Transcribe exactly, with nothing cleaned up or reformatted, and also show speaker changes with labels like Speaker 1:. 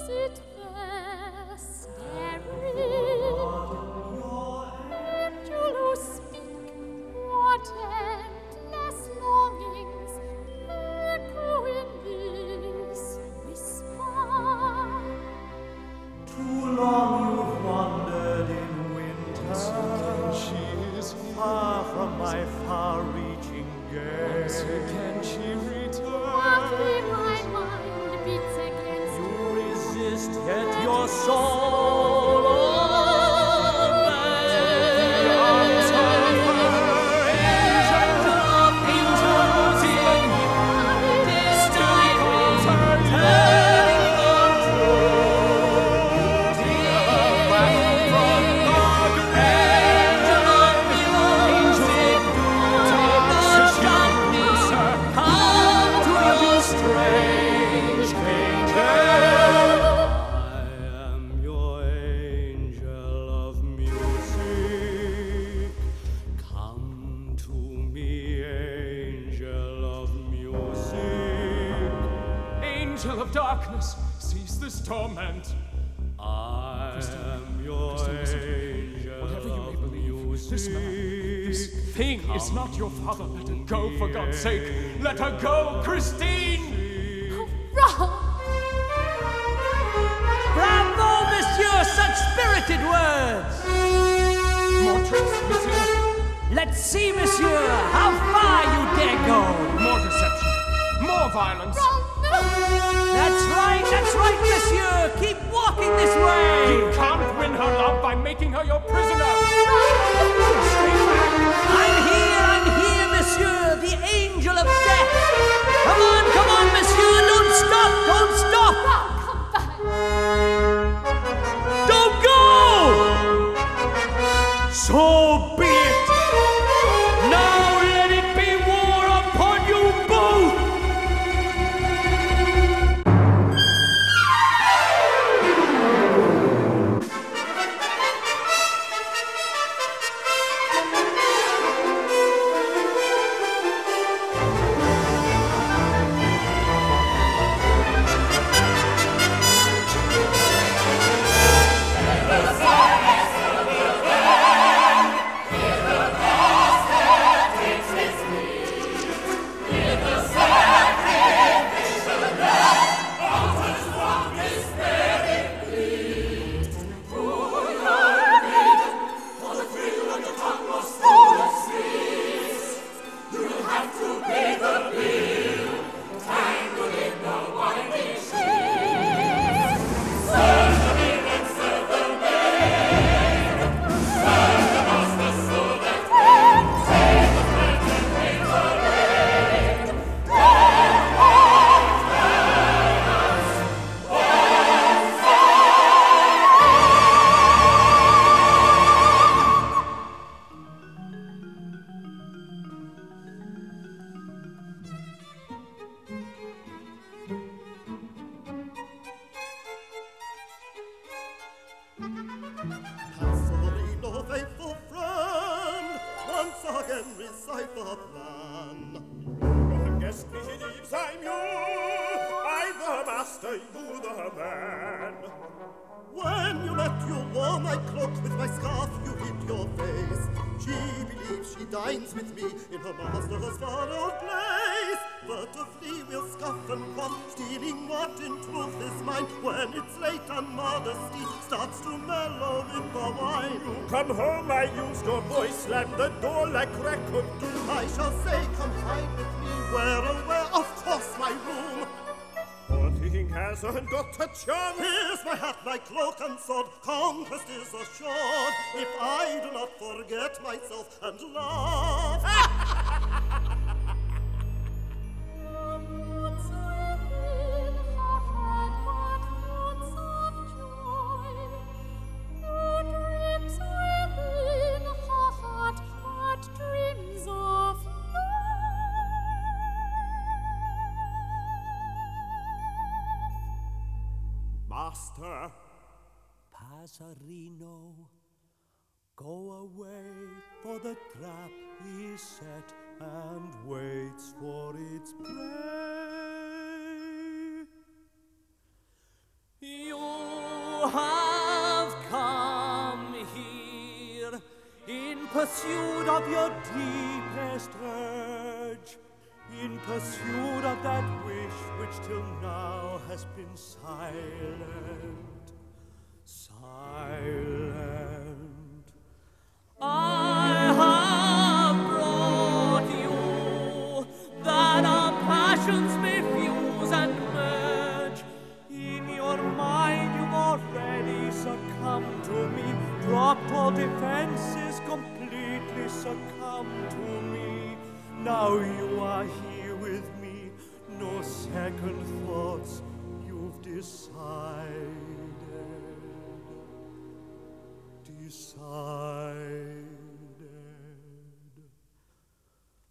Speaker 1: sit there staring. Angel who speak, what endless longings echo in this whisper.
Speaker 2: Too long you've wandered in winter.
Speaker 3: Once again she is
Speaker 2: far from my far-reaching gaze.
Speaker 3: Once again she returns.
Speaker 1: Quickly my mind beats against
Speaker 2: You resist, yet your soul obeys.
Speaker 3: The arms of her angel of beauty still calls her turning from truth. Hear her back from God, angel of beauty. Darkness, come to your strange angel.
Speaker 2: I am your angel of music. Come to me, angel of music.
Speaker 3: Angel of darkness, cease this torment.
Speaker 2: I am your
Speaker 3: Christine, listen to me.
Speaker 2: angel
Speaker 3: Whatever you may
Speaker 2: of
Speaker 3: believe, this man, this
Speaker 2: music.
Speaker 3: thing is not your father. Let her go, for God's sake. Let her go, Christine!
Speaker 1: Wrong!
Speaker 4: Bravo, monsieur, such spirited words!
Speaker 3: More tricks, monsieur.
Speaker 4: Let's see, monsieur, how far you dare go!
Speaker 3: More deception. More violence.
Speaker 1: Wrong! No!
Speaker 4: That's right, that's right, monsieur! Keep walking this way!
Speaker 3: You can't win her love by making her your prisoner. Stay back.
Speaker 4: I'm here, I'm here, monsieur, the angel of death! Come on, come on, monsieur, don't stop, don't stop!
Speaker 1: Wrong! Come back!
Speaker 4: Don't go!
Speaker 2: So be it. Now let it be war upon you both.
Speaker 5: Passerino, faithful friend, once again recite the plan.
Speaker 6: Your guest believes I'm you, I the master, you the man.
Speaker 5: When you left, you wore my cloak, with my scarf you hid your face. She believes she dines with me in her master's far-out place. But to flee we'll scoff and quaff, stealing what in truth is mine. When it's late and modesty starts to mellow in the wine.
Speaker 6: You come home, I used your voice, slam the door like crack of doom.
Speaker 5: I shall say, come hide with me, where, oh, where, of course, my room.
Speaker 6: Poor thing hasn't got a chance.
Speaker 5: Here's my hat, my cloak and sword, conquest is assured, if I do not forget myself and laugh.
Speaker 6: Master,
Speaker 2: Passerino, go away, for the trap is set and waits for its prey. You
Speaker 4: have come here in pursuit of your deepest urge,
Speaker 2: in pursuit of that wish which till now has been silent, silent.
Speaker 4: I have brought you that our passions may fuse and merge. In your mind you've already succumbed to me, dropped all defenses, completely succumbed to me.
Speaker 2: Now you are here with me, no second thoughts, you've decided, decided.